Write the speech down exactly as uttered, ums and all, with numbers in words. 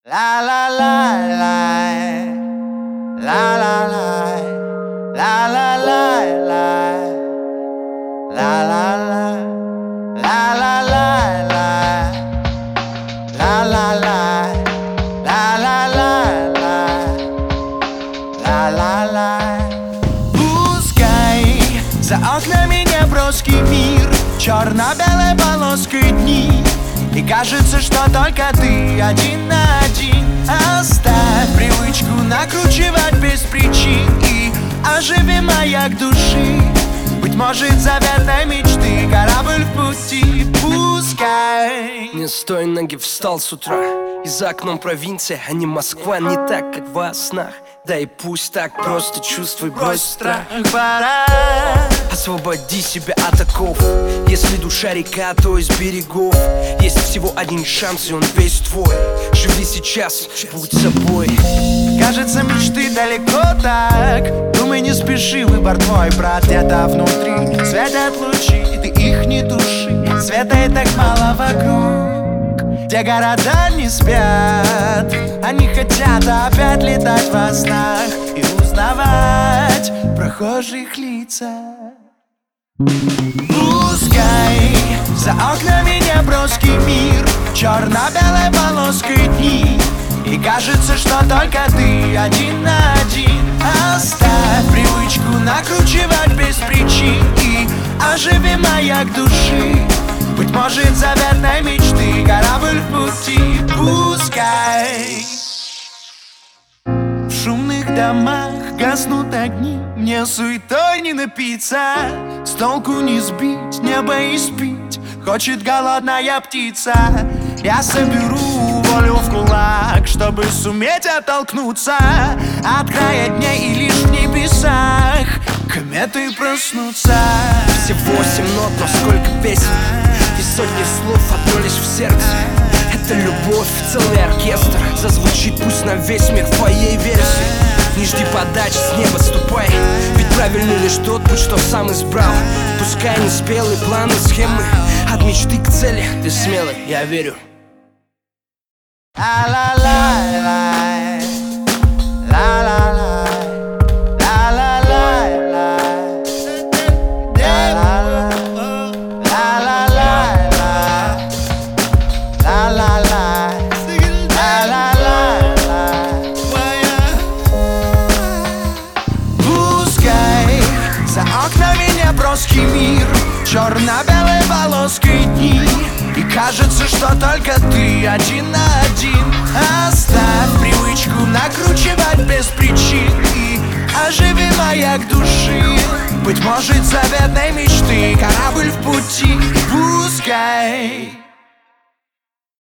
La la la la, la la la, la la la la, la la la, la la la la, la la la, la la la la, la la la. Пускай за окнами неброский мир, черно-белой полоской дни, и кажется, что только ты один на один. Оставь привычку накручивать без причин и оживи маяк души. Быть может, заветной мечты корабль в пути. Пускай Не с той ноги встал с утра, и за окном провинция, а не Москва. Не так, как во снах. Да и пусть так, просто чувствуй, брось страх. Пора освободи себя от оков. Если душа река, то из берегов. Есть всего один шанс, и он весь твой. Живи сейчас, будь собой. Кажется, мечты далеко так. Думай, не спеши, выбор твой, брат, где-то внутри светят лучи, ты их не туши. Света и так мало вокруг, где города не спят. Они хотят опять летать во снах и узнавать прохожих лица. Пускай за окнами неброский мир, черно-белой полоской дни, и кажется, что только ты один на один. Оставь привычку накручивать без причин и оживи маяк души. Быть может, заветной мечты корабль в пути. Пускай в шумных домах гаснут огни, мне суетой не напиться, с толку не сбить, небо и спить хочет голодная птица. Я соберу волю в кулак, чтобы суметь оттолкнуться от края дней, и лишь в небесах кометы проснутся. Всего семь нот, но сколько песен, и сотни слов, одно лишь в сердце. Это любовь, целый оркестр, зазвучит пусть на весь мир в твоей версии. Не жди подачи, с неба ступай, ведь правильный лишь тот путь, что сам избрал. Пускай не спелые планы, схемы, от мечты к цели ты смелый, я верю. La-la-la-la, la-la-la, la-la-la-la, la-la-la, la-la-la-la, la-la-la, la-la-la-la. Пускай за окнами неброский мир, черно-белой полоской дни, и кажется, что только ты один на один. Оставь привычку накручивать без причин и оживи маяк души. Быть может, заветной мечты корабль